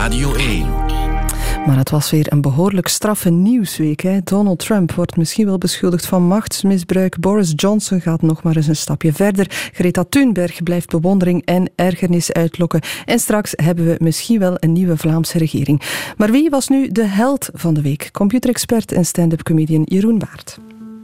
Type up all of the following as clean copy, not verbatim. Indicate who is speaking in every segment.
Speaker 1: Radio 1.
Speaker 2: Maar het was weer een behoorlijk straffe nieuwsweek. Hè? Donald Trump wordt misschien wel beschuldigd van machtsmisbruik. Boris Johnson gaat nog maar eens een stapje verder. Greta Thunberg blijft bewondering en ergernis uitlokken. En straks hebben we misschien wel een nieuwe Vlaamse regering. Maar wie was nu de held van de week? Computerexpert en stand-up comedian Jeroen Baert.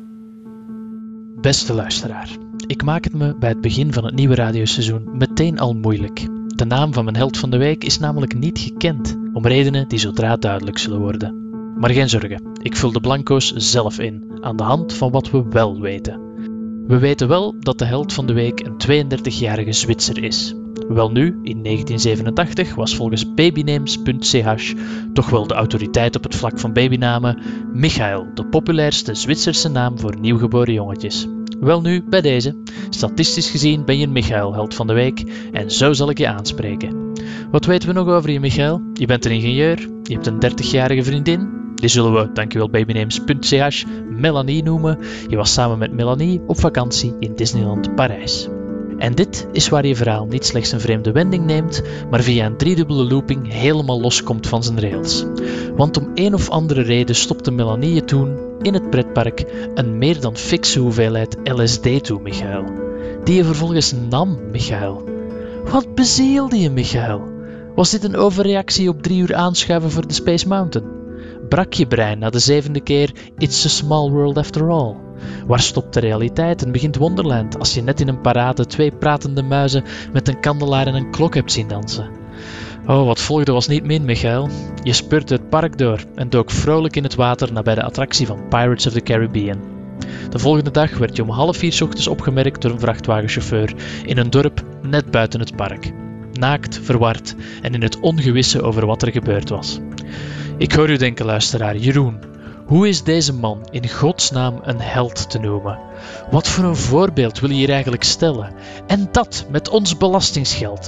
Speaker 3: Beste luisteraar, ik maak het me bij het begin van het nieuwe radioseizoen meteen al moeilijk. De naam van mijn held van de week is namelijk niet gekend, om redenen die zodra duidelijk zullen worden. Maar geen zorgen, ik vul de blanco's zelf in, aan de hand van wat we wel weten. We weten wel dat de held van de week een 32-jarige Zwitser is. Welnu, in 1987 was volgens babynames.ch toch wel de autoriteit op het vlak van babynamen Michael, de populairste Zwitserse naam voor nieuwgeboren jongetjes. Welnu, bij deze. Statistisch gezien ben je een Michael, held van de week, en zo zal ik je aanspreken. Wat weten we nog over je, Michael? Je bent een ingenieur, je hebt een 30-jarige vriendin. Die zullen we, dankjewel babynames.ch, Melanie noemen. Je was samen met Melanie op vakantie in Disneyland Parijs. En dit is waar je verhaal niet slechts een vreemde wending neemt, maar via een driedubbele looping helemaal loskomt van zijn rails. Want om een of andere reden stopte Melanie je toen, in het pretpark, een meer dan fikse hoeveelheid LSD toe, Michael. Die je vervolgens nam, Michael. Wat bezielde je, Michael? Was dit een overreactie op 3 uur aanschuiven voor de Space Mountain? Brak je brein na de 7e keer It's a small world after all? Waar stopt de realiteit en begint Wonderland als je net in een parade 2 pratende muizen met een kandelaar en een klok hebt zien dansen? Oh, wat volgde was niet min, Michael. Je speurde het park door en dook vrolijk in het water nabij de attractie van Pirates of the Caribbean. De volgende dag werd je om 3:30 ochtends opgemerkt door een vrachtwagenchauffeur in een dorp net buiten het park. Naakt, verward en in het ongewisse over wat er gebeurd was. Ik hoor u denken, luisteraar, Jeroen. Hoe is deze man in godsnaam een held te noemen? Wat voor een voorbeeld wil je hier eigenlijk stellen? En dat met ons belastingsgeld.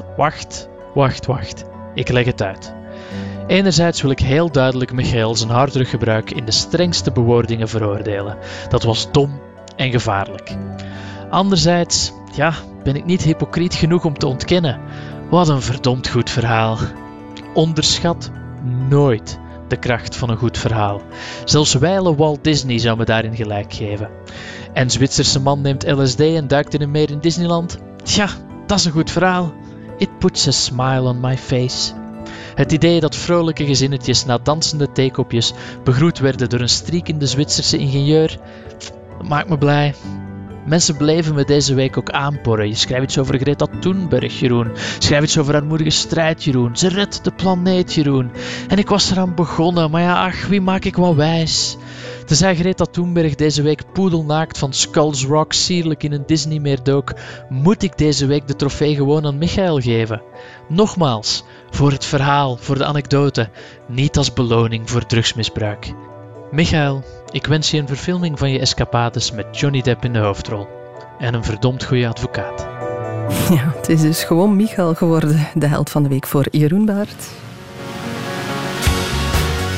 Speaker 3: Wacht. Ik leg het uit. Enerzijds wil ik heel duidelijk Michael zijn harddruggebruik in de strengste bewoordingen veroordelen. Dat was dom en gevaarlijk. Anderzijds, ben ik niet hypocriet genoeg om te ontkennen. Wat een verdomd goed verhaal. Onderschat nooit de kracht van een goed verhaal. Zelfs wijle Walt Disney zou me daarin gelijk geven. En Zwitserse man neemt LSD en duikt in een meer in Disneyland? Tja, dat is een goed verhaal. It puts a smile on my face. Het idee dat vrolijke gezinnetjes na dansende theekopjes begroet werden door een striekende Zwitserse ingenieur, dat maakt me blij. Mensen bleven me deze week ook aanporren. Je schrijft iets over Greta Thunberg, Jeroen. Schrijf iets over armoedige strijd, Jeroen. Ze redt de planeet, Jeroen. En ik was eraan begonnen, maar wie maak ik wel wijs? Tenzij Greta Thunberg deze week poedelnaakt van Skulls Rock sierlijk in een Disneymeer dook, moet ik deze week de trofee gewoon aan Michael geven. Nogmaals, voor het verhaal, voor de anekdote, niet als beloning voor drugsmisbruik. Michael, ik wens je een verfilming van je escapades met Johnny Depp in de hoofdrol. En een verdomd goede advocaat.
Speaker 2: Ja, het is dus gewoon Michael geworden, de held van de week voor Jeroen Baert.